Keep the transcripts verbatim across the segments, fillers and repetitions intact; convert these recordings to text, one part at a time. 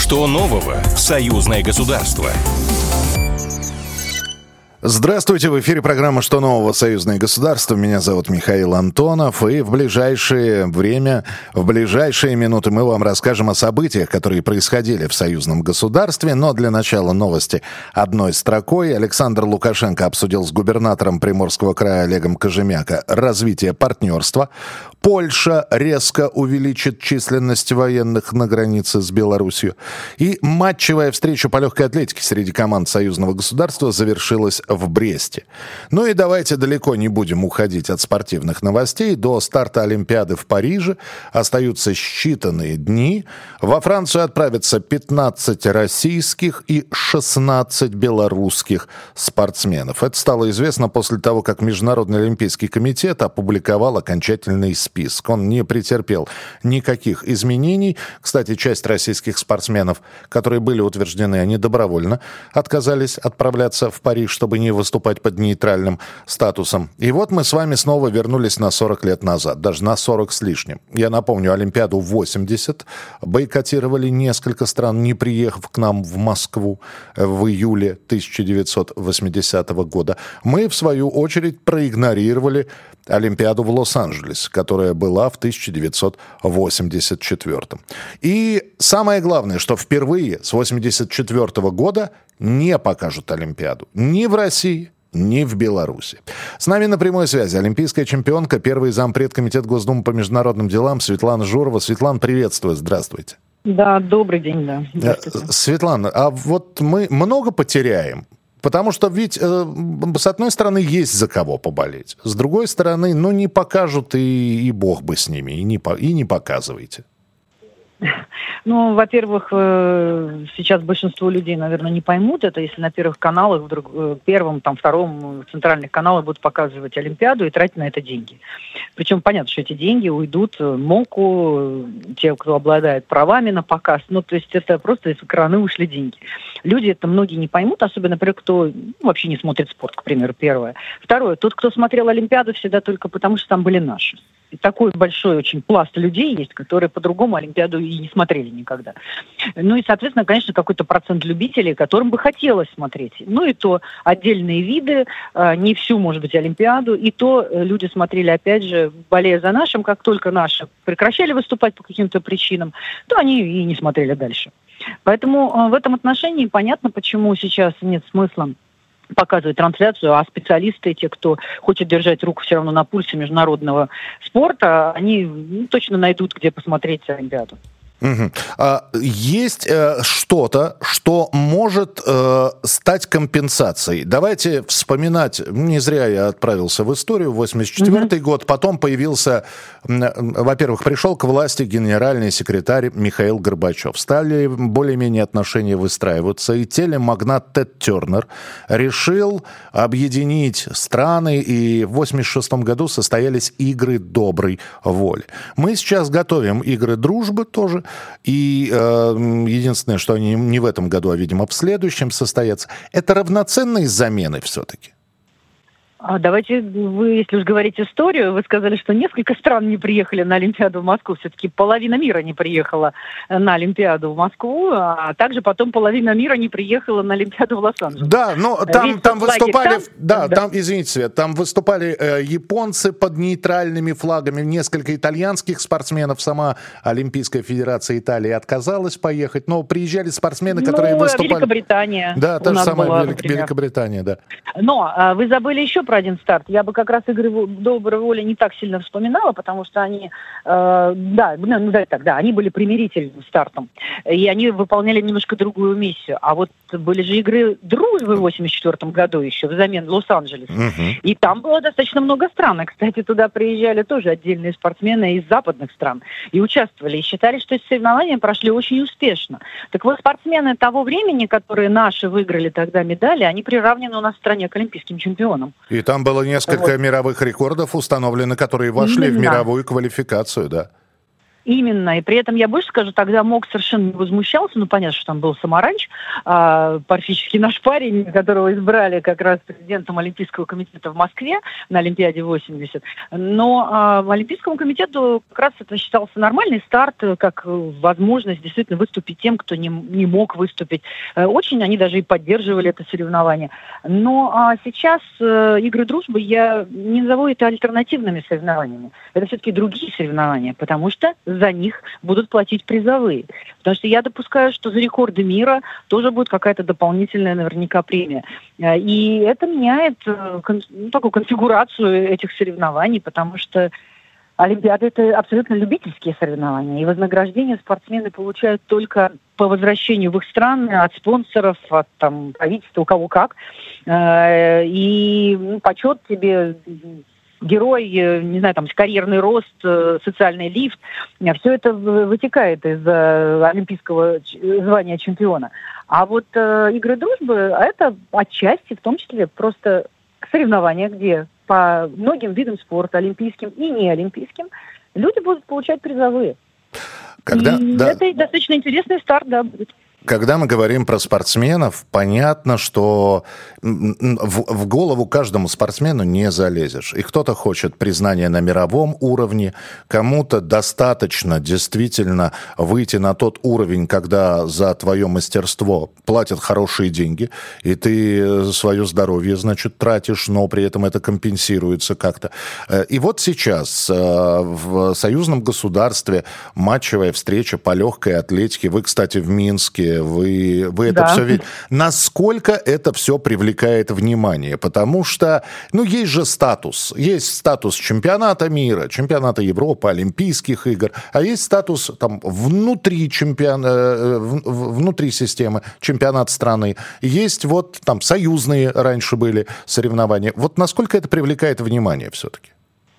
Что нового в союзное государство? Здравствуйте, в эфире программа «Что нового? Союзное государство». Меня зовут Михаил Антонов, и в ближайшее время, в ближайшие минуты мы вам расскажем о событиях, которые происходили в союзном государстве. Но для начала новости одной строкой. Александр Лукашенко обсудил с губернатором Приморского края Олегом Кожемяко развитие партнерства. Польша резко увеличит численность военных на границе с Беларусью. И матчевая встреча по легкой атлетике среди команд союзного государства завершилась в Бресте. Ну и давайте далеко не будем уходить от спортивных новостей. До старта Олимпиады в Париже остаются считанные дни. Во Францию отправятся пятнадцать российских и шестнадцать белорусских спортсменов. Это стало известно после того, как Международный олимпийский комитет опубликовал окончательный список. Он не претерпел никаких изменений. Кстати, часть российских спортсменов, которые были утверждены, они добровольно отказались отправляться в Париж, чтобы не выступать под нейтральным статусом. И вот мы с вами снова вернулись на сорок лет назад, даже на сорок с лишним. Я напомню, Олимпиаду восемьдесят бойкотировали несколько стран, не приехав к нам в Москву в июле тысяча девятьсот восьмидесятого года. Мы, в свою очередь, проигнорировали Олимпиаду в Лос-Анджелесе, которая была в тысяча девятьсот восемьдесят четвёртом. И самое главное, что впервые с восемьдесят четвёртого года не покажут Олимпиаду ни в России, ни в Беларуси. С нами на прямой связи олимпийская чемпионка, первый зампред Комитета Госдумы по международным делам Светлана Журова. Светлана, приветствую, здравствуйте. Да, добрый день, да. Здравствуйте. Светлана, а вот мы много потеряем? Потому что ведь, э, с одной стороны, есть за кого поболеть. С другой стороны, ну, не покажут, и, и бог бы с ними, и не, по, и не показывайте. Ну, во-первых, сейчас большинство людей, наверное, не поймут это, если на первых каналах, вдруг, первом, там, втором, центральных каналах будут показывать Олимпиаду и тратить на это деньги. Причем понятно, что эти деньги уйдут МОКу, те, кто обладает правами на показ. Ну, то есть это просто из экрана ушли деньги. Люди это многие не поймут, особенно, например, кто ну, вообще не смотрит спорт, к примеру, первое. Второе, тот, кто смотрел Олимпиаду, всегда только потому, что там были наши. И такой большой очень пласт людей есть, которые по-другому Олимпиаду и не смотрели никогда. Ну и, соответственно, конечно, какой-то процент любителей, которым бы хотелось смотреть. Ну и то отдельные виды, не всю, может быть, Олимпиаду, и то люди смотрели, опять же, болея за нашим, как только наши прекращали выступать по каким-то причинам, то они и не смотрели дальше. Поэтому в этом отношении понятно, почему сейчас нет смысла показывать трансляцию, а специалисты, те, кто хочет держать руку все равно на пульсе международного спорта, они ну, точно найдут, где посмотреть Олимпиаду. Угу. А, есть э, что-то, что может э, стать компенсацией. Давайте вспоминать, не зря я отправился в историю, восемьдесят четвёртый угу. год, потом появился, э, во-первых, пришел к власти генеральный секретарь Михаил Горбачев. Стали более-менее отношения выстраиваться, и телемагнат Тед Тернер решил объединить страны, и в восемьдесят шестом году состоялись игры доброй воли. Мы сейчас готовим игры дружбы тоже. И э, единственное, что они не в этом году, а, видимо, в следующем состоятся, это равноценные замены все-таки. А давайте, вы, если уж говорить историю, вы сказали, что несколько стран не приехали на Олимпиаду в Москву. Все-таки половина мира не приехала на Олимпиаду в Москву, а также потом половина мира не приехала на Олимпиаду в Лос-Анджелес. Да, но там, там выступали, там, да, да. там, извините, Свет, там выступали э, японцы под нейтральными флагами, несколько итальянских спортсменов, сама Олимпийская федерация Италии отказалась поехать, но приезжали спортсмены, которые ну, выступали... Великобритания. Да, та же самая была, Велик... Великобритания, да. Но а, вы забыли еще про один старт. Я бы как раз игры доброй воли не так сильно вспоминала, потому что они, э, да, ну да, так, да, они были примирительным стартом, и они выполняли немножко другую миссию. А вот были же игры дружбы в восемьдесят четвёртом году еще взамен Лос-Анджелеса, uh-huh. и там было достаточно много стран. И, кстати, туда приезжали тоже отдельные спортсмены из западных стран и участвовали, и считали, что эти соревнования прошли очень успешно. Так вот, спортсмены того времени, которые наши выиграли тогда медали, они приравнены у нас в стране к олимпийским чемпионам. И там было несколько вот. мировых рекордов установлены, которые вошли Именно. в мировую квалификацию, да. Именно. И при этом, я больше скажу, тогда МОК совершенно не возмущался. Ну, понятно, что там был Самаранч, а, практически наш парень, которого избрали как раз президентом Олимпийского комитета в Москве на Олимпиаде восемьдесят. Но а, Олимпийскому комитету как раз это считался нормальный старт, как возможность действительно выступить тем, кто не, не мог выступить. Очень они даже и поддерживали это соревнование. Но а, сейчас а, игры дружбы я не назову это альтернативными соревнованиями. Это все-таки другие соревнования, потому что за них будут платить призовые. Потому что я допускаю, что за рекорды мира тоже будет какая-то дополнительная наверняка премия. И это меняет ну, такую конфигурацию этих соревнований, потому что Олимпиада – это абсолютно любительские соревнования. И вознаграждение спортсмены получают только по возвращению в их страны от спонсоров, от там, правительства, у кого как. И ну, почет тебе... Герой, не знаю, там, карьерный рост, социальный лифт, все это вытекает из олимпийского звания чемпиона. А вот э, игры дружбы, это отчасти, в том числе, просто соревнования, где по многим видам спорта, олимпийским и неолимпийским, люди будут получать призовые. Когда, и да. это достаточно интересный старт, да, будет. Когда мы говорим про спортсменов, понятно, что в, в голову каждому спортсмену не залезешь. И кто-то хочет признания на мировом уровне, кому-то достаточно действительно выйти на тот уровень, когда за твое мастерство платят хорошие деньги, и ты свое здоровье, значит, тратишь, но при этом это компенсируется как-то. И вот сейчас в союзном государстве матчевая встреча по легкой атлетике. Вы, кстати, в Минске. Вы, вы это да. все видите. Насколько это все привлекает внимание? Потому что, ну, есть же статус. Есть статус чемпионата мира, чемпионата Европы, Олимпийских игр, а есть статус там внутри чемпиона, внутри системы, чемпионат страны. Есть вот там союзные раньше были соревнования. Вот насколько это привлекает внимание все-таки?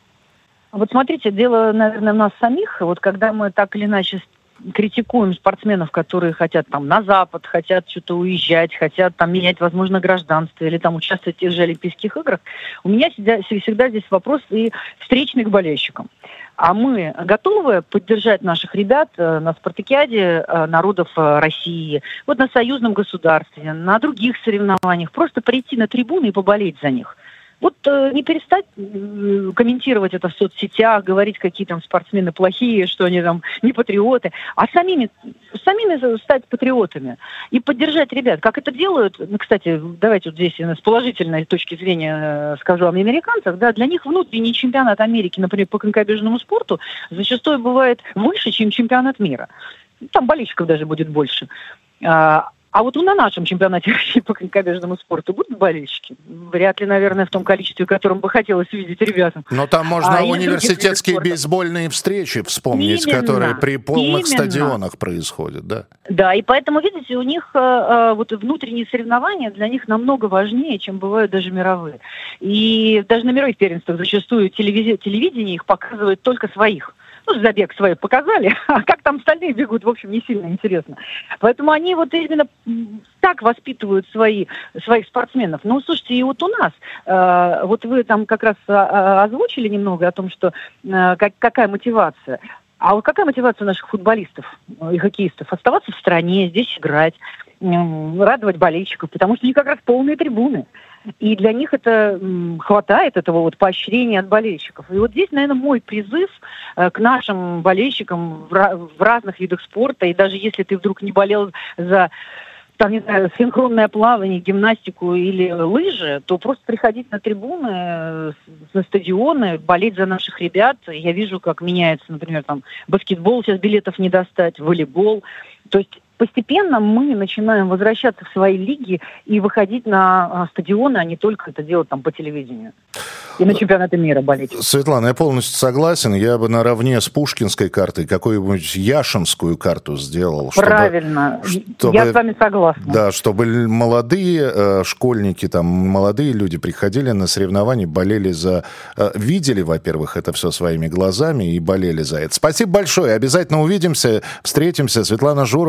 Вот смотрите, дело, наверное, в нас самих. Вот когда мы так или иначе критикуем спортсменов, которые хотят там на Запад, хотят что-то уезжать, хотят там менять, возможно, гражданство или там участвовать в тех же Олимпийских играх, у меня всегда, всегда здесь вопрос и встречный к болельщикам. А мы готовы поддержать наших ребят на спартакиаде народов России, вот на союзном государстве, на других соревнованиях, просто прийти на трибуны и поболеть за них. Вот э, не перестать э, комментировать это в соцсетях, говорить, какие там спортсмены плохие, что они там не патриоты, а самими, самими стать патриотами и поддержать ребят. Как это делают, ну, кстати, давайте вот здесь с положительной точки зрения э, скажу о американцах, да, для них внутренний чемпионат Америки, например, по конькобежному спорту зачастую бывает выше, чем чемпионат мира. Там болельщиков даже будет больше. А вот на нашем чемпионате России по конькобежному спорту будут болельщики? Вряд ли, наверное, в том количестве, в котором бы хотелось видеть ребятам. Но там можно а университетские бейсбольные встречи вспомнить, именно, которые при полных именно. стадионах происходят, да? Да, и поэтому, видите, у них э, вот внутренние соревнования для них намного важнее, чем бывают даже мировые. И даже на мировых первенствах зачастую телевизи- телевидение их показывает только своих. Ну, забег свой показали, а как там остальные бегут, в общем, не сильно интересно. Поэтому они вот именно так воспитывают свои, своих спортсменов. Ну, слушайте, и вот у нас, э, вот вы там как раз озвучили немного о том, что э, как, какая мотивация. А вот какая мотивация у наших футболистов и хоккеистов? Оставаться в стране, здесь играть, э, радовать болельщиков, потому что у них как раз полные трибуны. И для них это м, хватает этого вот поощрения от болельщиков. И вот здесь, наверное, мой призыв э, к нашим болельщикам в, ra- в разных видах спорта. И даже если ты вдруг не болел за, там, не знаю, синхронное плавание, гимнастику или лыжи, то просто приходить на трибуны, э, на стадионы, болеть за наших ребят. Я вижу, как меняется, например, там баскетбол, сейчас билетов не достать, волейбол. То есть постепенно мы начинаем возвращаться в свои лиги и выходить на стадионы, а не только это делать там по телевидению. И на чемпионаты мира болеть. Светлана, я полностью согласен. Я бы наравне с пушкинской картой какую-нибудь яшинскую карту сделал. Правильно. Чтобы, я с вами согласна. Да, чтобы молодые э, школьники, там, молодые люди приходили на соревнования, болели за... Э, видели, во-первых, это все своими глазами и болели за это. Спасибо большое. Обязательно увидимся, встретимся. Светлана Журова, олимпийская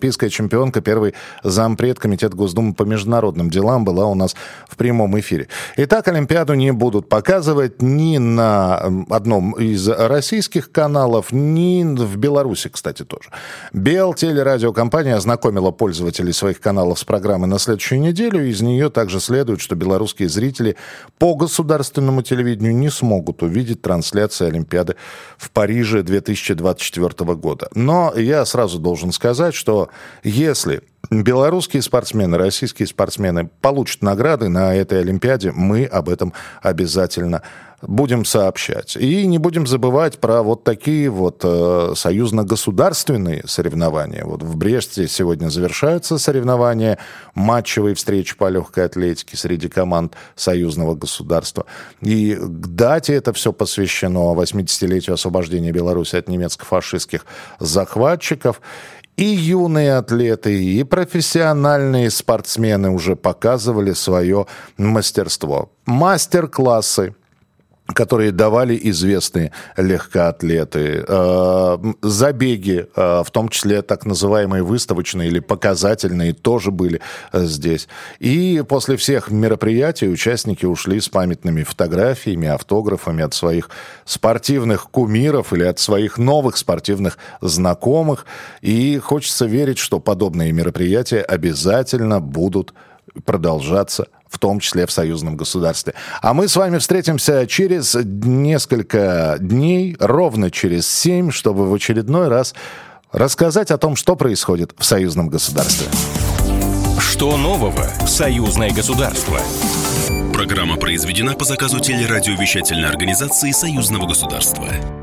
олимпийская чемпионка, первый зампред Комитета Госдумы по международным делам была у нас в прямом эфире. Итак, Олимпиаду не будут показывать ни на одном из российских каналов, ни в Беларуси, кстати, тоже. Белтелерадиокомпания ознакомила пользователей своих каналов с программой на следующую неделю. Из нее также следует, что белорусские зрители по государственному телевидению не смогут увидеть трансляции Олимпиады в Париже две тысячи двадцать четвёртого года. Но я сразу должен сказать, что если белорусские спортсмены, российские спортсмены получат награды на этой Олимпиаде, мы об этом обязательно будем сообщать. И не будем забывать про вот такие вот э, союзно-государственные соревнования. Вот в Бресте сегодня завершаются соревнования, матчевые встречи по легкой атлетике среди команд союзного государства. И к дате это все посвящено восьмидесятилетию освобождения Беларуси от немецко-фашистских захватчиков. И юные атлеты, и профессиональные спортсмены уже показывали свое мастерство. Мастер-классы, которые давали известные легкоатлеты, э, забеги, э, в том числе так называемые выставочные или показательные, тоже были э, здесь. И после всех мероприятий участники ушли с памятными фотографиями, автографами от своих спортивных кумиров или от своих новых спортивных знакомых. И хочется верить, что подобные мероприятия обязательно будут продолжаться, в том числе в союзном государстве. А мы с вами встретимся через несколько дней, ровно через семь, чтобы в очередной раз рассказать о том, что происходит в союзном государстве. Что нового в союзное государство? Программа произведена по заказу телерадиовещательной организации союзного государства.